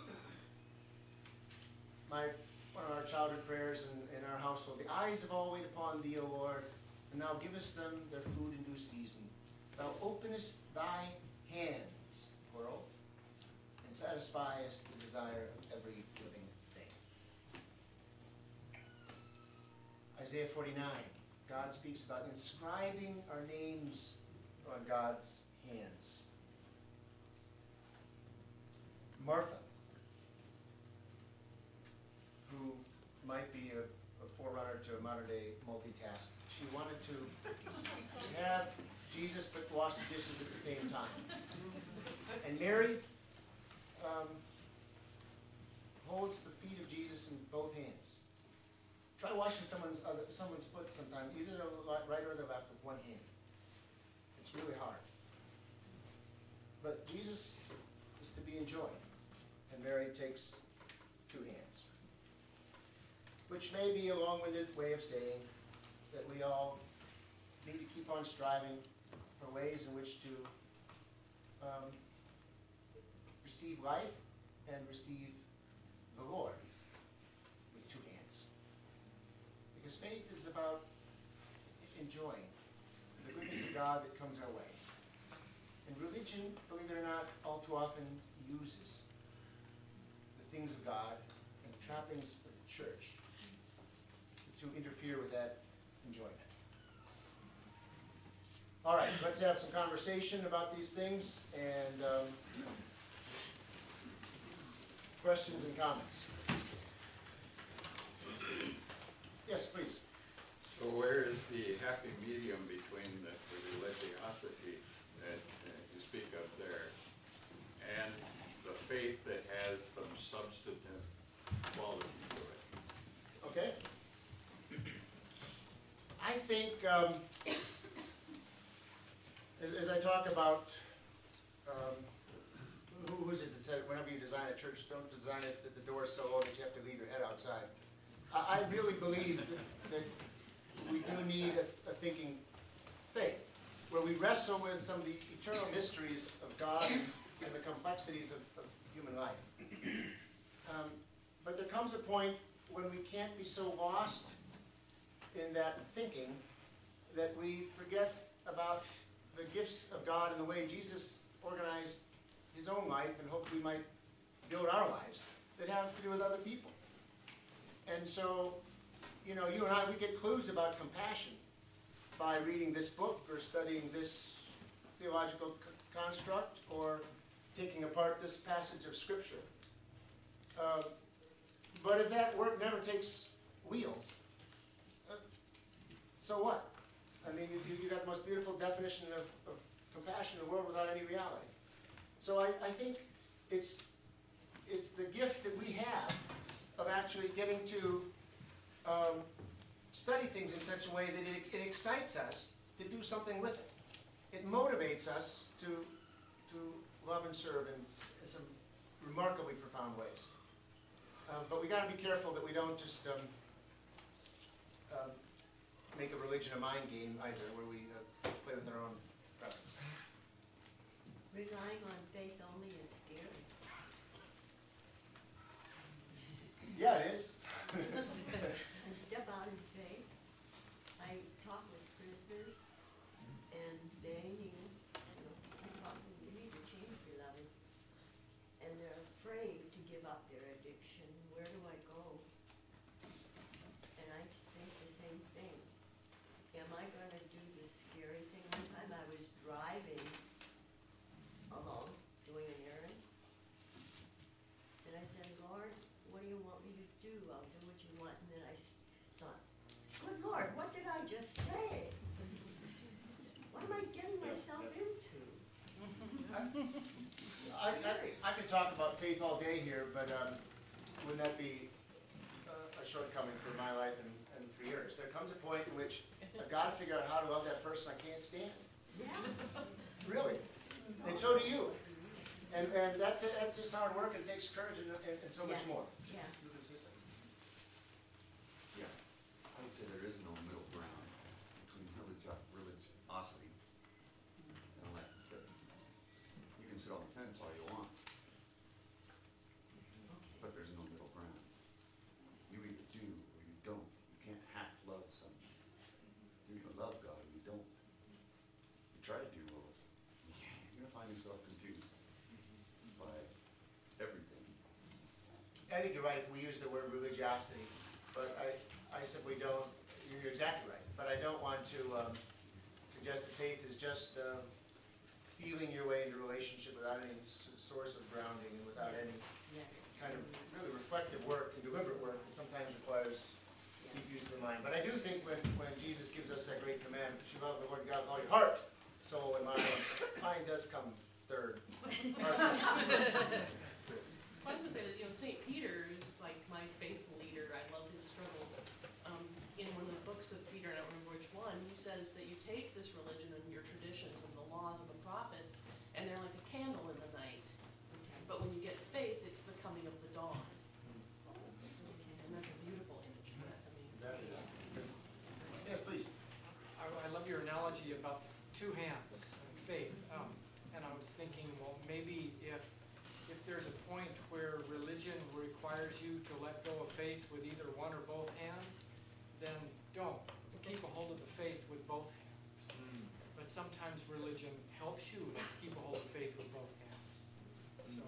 One of our childhood prayers in our household, the eyes have all wait upon thee, O Lord, and thou givest them their food in due season. Thou openest thy hands, plural, and satisfiest the desire of every living thing. Isaiah 49, God speaks about inscribing our names on God's hands. Martha, who might be a forerunner to a modern-day multitask. She wanted to have Jesus but wash the dishes at the same time. And Mary holds the feet of Jesus in both hands. Try washing someone's foot sometime, either the right or the left, with one hand. It's really hard. But Jesus is to be enjoyed, and Mary takes two hands. Which may be a long-winded way of saying that we all need to keep on striving for ways in which to receive life and receive the Lord with two hands. Because faith is about enjoying the goodness of God that comes our way. And religion, believe it or not, all too often uses the things of God and the trappings of the church to interfere with that enjoyment. All right, let's have some conversation about these things and questions and comments. Yes, please. So where is the happy medium between the religiosity that you speak of there and the faith that has some substantive quality to it? Okay. I think, as I talk about, who is it that said, whenever you design a church, don't design it that the door is so low that you have to leave your head outside. I really believe that we do need a thinking faith, where we wrestle with some of the eternal mysteries of God and the complexities of human life. But there comes a point when we can't be so lost in that thinking that we forget about the gifts of God and the way Jesus organized his own life and hope we might build our lives that have to do with other people. And so, you know, you and I, we get clues about compassion by reading this book or studying this theological construct or taking apart this passage of Scripture. But if that work never takes wheels, so what? I mean, you got the most beautiful definition of compassion in the world without any reality. So I think it's the gift that we have of actually getting to study things in such a way that it excites us to do something with it. It motivates us to love and serve in some remarkably profound ways. But we got to be careful that we don't just make a religion a mind game either, where we play with our own preference. Relying on faith only is scary. Yeah, it is. And step out in faith. I talk with prisoners, and they need, you need to change your loving. And they're afraid to give up their addiction. Where do I go? And I think the same thing. Am I going to do the scary thing? One time I was driving alone, doing an errand. And I said, Lord, what do you want me to do? I'll do what you want. And then I thought, good Lord, what did I just say? What am I getting myself into? I could talk about faith all day here, but wouldn't that be a shortcoming for my life and for yours? There comes a point in which I've got to figure out how to love that person I can't stand. Yeah. Really. And so do you. And that's just hard work and takes courage and so much Yeah. more. Yeah. Yeah, I would say there is no middle ground between religiosity and lack of faith. You can sit on the fence all you want, but there's no middle ground. You either do or you don't. You can't half love someone. You either love God or you don't. You try to do both. You're gonna find yourself confused by everything. I think you're right if we use the word religiosity, but I simply don't. You're exactly right. But I don't want to suggest that faith is just feeling your way into a relationship without any source of grounding and without any Yeah. kind of really reflective work and deliberate work that sometimes requires deep use of the mind. But I do think when Jesus gives us that great command, that you love the Lord God with all your heart, soul, and mind, mind does come third. I was going to say that, St. Peter is like my faith leader. I love his struggles. In one of the books of Peter, I don't remember which one, he says that you take this religion and your traditions and the laws of the prophets, and they're like a candle in the night. But when you get faith, it's the coming of the dawn. And that's a beautiful image for that. Yes, please. I love your analogy about two hands and faith. And I was thinking, well, maybe if there's a point where religion requires you to let go of faith with either one or both hands, then don't. Keep a hold of the faith with both hands. But sometimes religion helps you keep a hold of faith with both hands. So.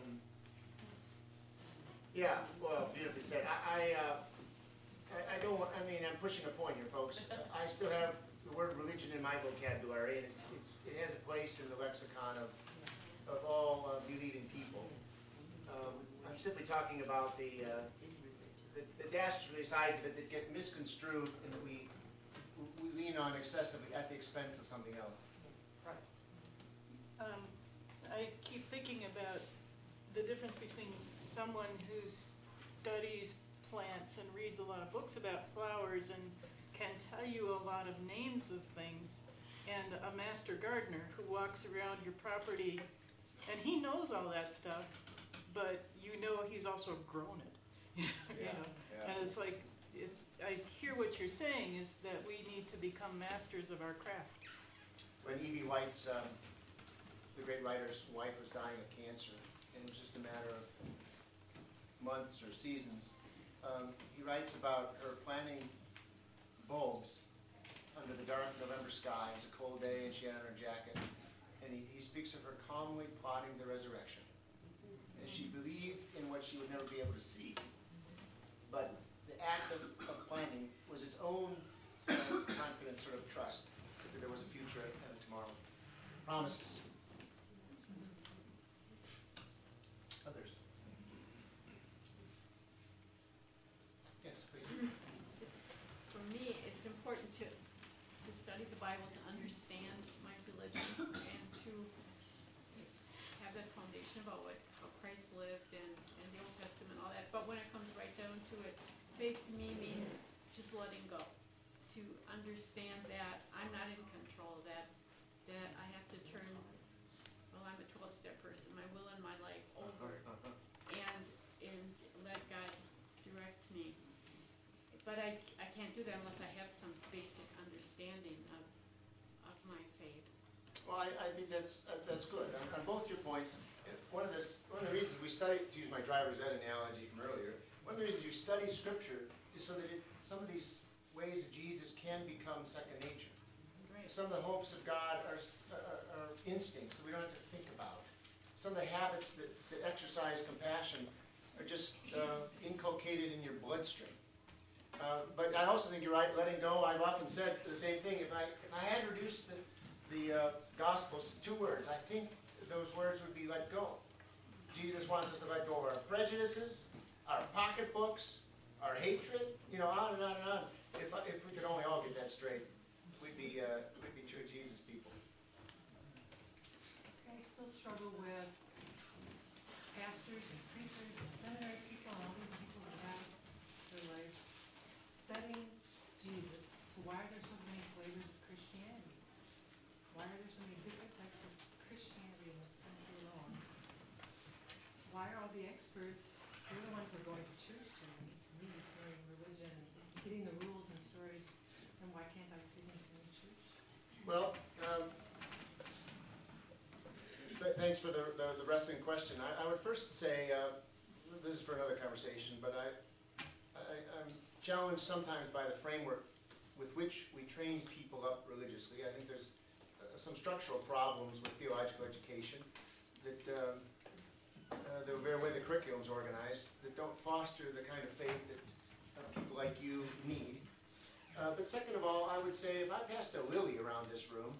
Yeah, well, beautifully said. I don't want, I mean, I'm pushing a point here, folks. I still have the word religion in my vocabulary, and it has a place in the lexicon of all believing people. I'm simply talking about the dastardly sides of it that get misconstrued and that we lean on excessively at the expense of something else. Right. I keep thinking about the difference between someone who studies plants and reads a lot of books about flowers and can tell you a lot of names of things, and a master gardener who walks around your property and he knows all that stuff, but he's also grown it. You know? And it's like, I hear what you're saying is that we need to become masters of our craft. When E.B. White's, the great writer's wife was dying of cancer, and it was just a matter of months or seasons, he writes about her planting bulbs under the dark November sky. It was a cold day, and she had on her jacket. And he speaks of her calmly plotting the resurrection. And she believed in what she would never be able to see. But the act of planting was its own confident sort of trust that there was a future and a tomorrow. Promises. Others? Yes, please. For me, it's important to study the Bible, to understand my religion, and to have that foundation about how Christ lived and the Old Testament, all that. But when it comes right down to it, faith to me means just letting go. To understand that I'm not in control, that I have to turn, well, I'm a 12-step person, my will and my life over, and let God direct me. But I can't do that unless I have some basic understanding of my faith. Well, I think that's good. On both your points, one of the reasons we study, to use my driver's ed analogy from earlier, one of the reasons you study Scripture is so that some of these ways of Jesus can become second nature. Right. Some of the hopes of God are instincts that we don't have to think about. Some of the habits that exercise compassion are just inculcated in your bloodstream. But I also think you're right, letting go. I've often said the same thing. If I had reduced the Gospels to 2 words, I think those words would be let go. Jesus wants us to let go of our prejudices, our pocketbooks, our hatred, on and on and on. If we could only all get that straight, we'd be true Jesus people. I still struggle with pastors and preachers and seminary people and all these people that have their lives studying Jesus. So why are there so many flavors of Christianity? Why are there so many different types of Christianity in this country alone? Why are all the experts, they're the ones who are going to church to me, hearing religion, getting the rules and stories, and why can't I fit into the church? Well, thanks for the wrestling question. I would first say, this is for another conversation, but I'm challenged sometimes by the framework with which we train people up religiously. I think there's some structural problems with theological education that the very way the curriculum's organized that don't foster the kind of faith that people like you need. But second of all, I would say if I passed a lily around this room,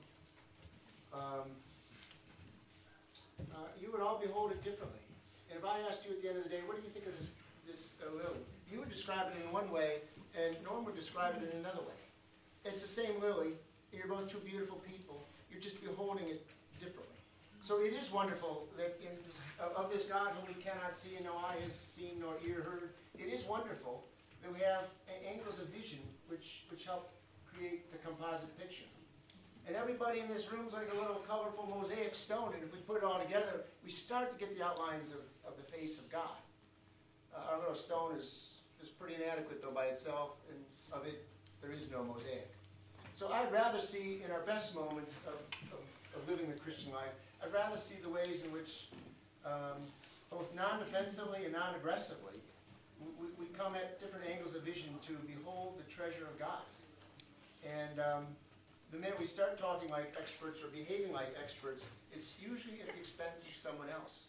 you would all behold it differently. And if I asked you at the end of the day, what do you think of this lily? You would describe it in one way, and Norm would describe it in another way. It's the same lily, and you're both two beautiful people. You're just beholding it differently. So it is wonderful that of this God whom we cannot see and no eye has seen nor ear heard, it is wonderful that we have angles of vision which help create the composite picture. And everybody in this room is like a little colorful mosaic stone, and if we put it all together, we start to get the outlines of the face of God. Our little stone is pretty inadequate, though, by itself, and of it, there is no mosaic. So I'd rather see, in our best moments of living the Christian life, I'd rather see the ways in which, both non-defensively and non-aggressively, we come at different angles of vision to behold the treasure of God. And the minute we start talking like experts or behaving like experts, it's usually at the expense of someone else.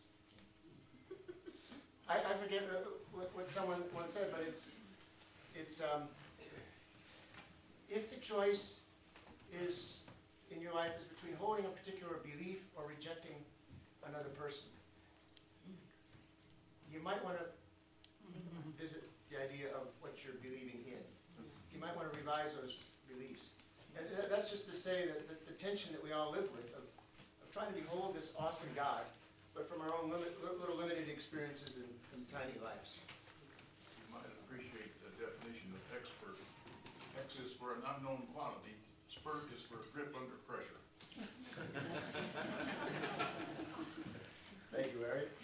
I forget what someone once said, but it's if the choice is in your life is between holding a particular belief or rejecting another person, you might want to visit the idea of what you're believing in. You might want to revise those beliefs. And that's just to say that the tension that we all live with of trying to behold this awesome God, but from our own little limited experiences and tiny lives. You might appreciate the definition of expert. X is for an unknown quantity. Spurt is for grip under pressure. Thank you, Larry.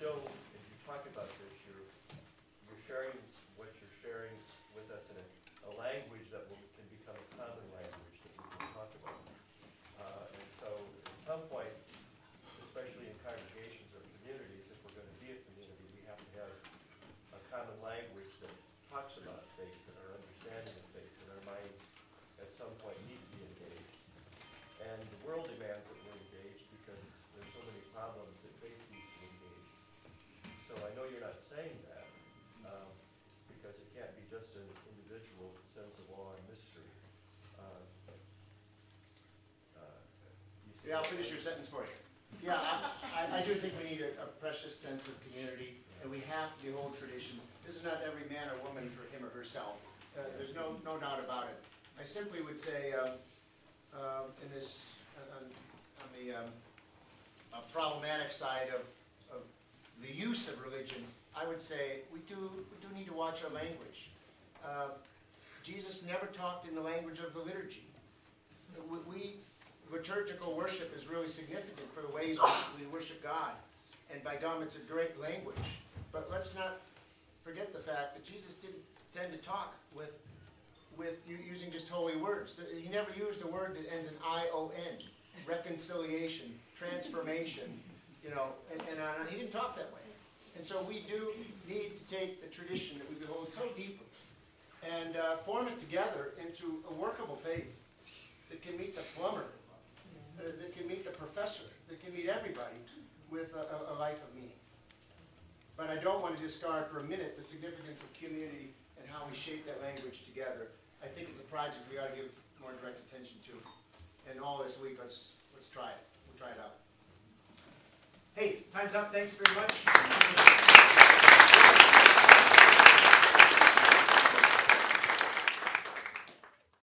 still, as you talk about this, you're sharing what you're sharing with us in a language that can become a common language that we can talk about. And so at some point, especially in congregations or communities, if we're going to be a community, we have to have a common language that talks about faith and our understanding of faith, and our minds at some point need to be engaged. And the world demands that we're engaged because there's so many problems that faith needs to engage. So I know you're not saying that, because it can't be just an individual sense of awe and mystery. Yeah, I'll finish your sentence for you. Yeah, I do think we need a precious sense of community, and we have to behold tradition. This is not every man or woman for him or herself. There's no doubt about it. I simply would say, in this, on the problematic side of the use of religion, I would say we do need to watch our language. Jesus never talked in the language of the liturgy. Liturgical worship is really significant for the ways we worship God. And by gum, it's a great language. But let's not forget the fact that Jesus didn't tend to talk with using just holy words. He never used a word that ends in I-O-N, reconciliation, transformation, and he didn't talk that way. And so we do need to take the tradition that we behold so deeply and form it together into a workable faith that can meet the plumber, that can meet the professor, that can meet everybody with a life of meaning. But I don't want to discard for a minute the significance of community and how we shape that language together. I think it's a project we ought to give more direct attention to. And all this week, let's try it. We'll try it out. Hey, time's up. Thanks very much.